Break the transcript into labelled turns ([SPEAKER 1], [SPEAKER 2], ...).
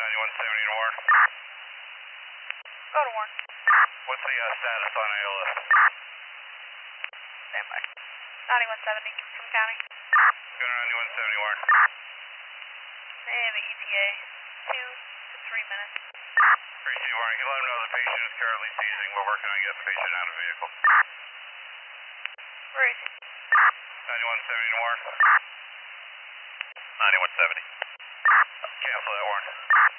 [SPEAKER 1] 9170 to Warren.
[SPEAKER 2] Go to Warren.
[SPEAKER 1] What's the status on ALS?
[SPEAKER 2] Stand by. 9170 from county.
[SPEAKER 1] Go to 9170 Warren.
[SPEAKER 2] They have an ETA. 2 to 3 minutes.
[SPEAKER 1] Appreciate it, Warren. You can let them know the patient is currently seizing. We're working on getting the patient out of the vehicle.
[SPEAKER 2] Where is he?
[SPEAKER 1] 9170 to Warren. 9170. Cancel that, Warren.